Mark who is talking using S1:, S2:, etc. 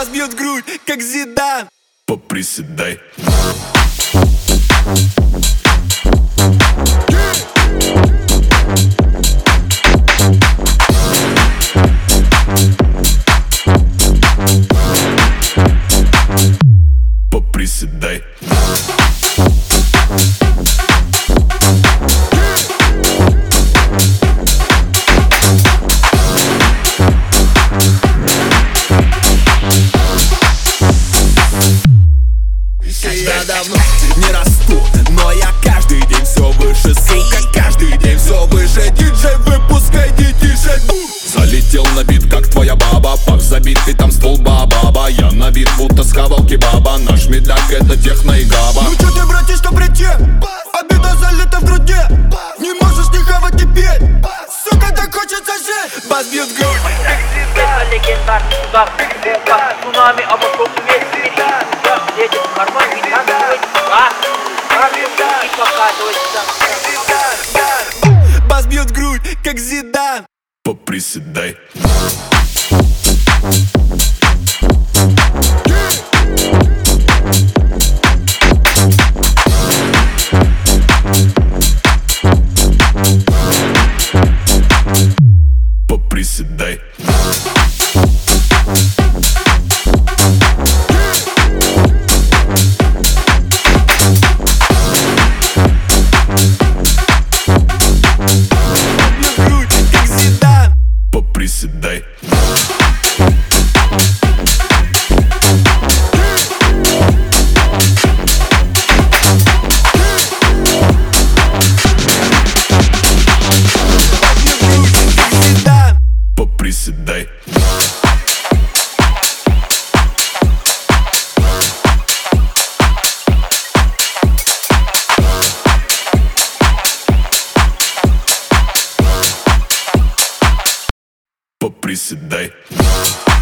S1: Бас бьет грудь, как Зидан.
S2: Поприседай. Поприседай.
S1: Я давно не расту, но я каждый день все выше, сука. Каждый день все выше. Диджей, выпускай тише.
S2: Залетел на бит, как твоя баба. Пах забитый, там ствол баба. Я на бит, будто схавал кебаба. Наш медляк, это техно и габа.
S1: Ну чё ты, братишка, причем? Обида залита в груди. Не можешь не хавать теперь. Сука, так хочется жить. Бас бьет грудь.
S3: Легендарный судак, цунами, а вот едет в карман и танцует, и показывается.
S1: Бас бьет грудь, как Зидан.
S2: Поприседай. Поприседай. Поприседай. Поприседай. Поприседай.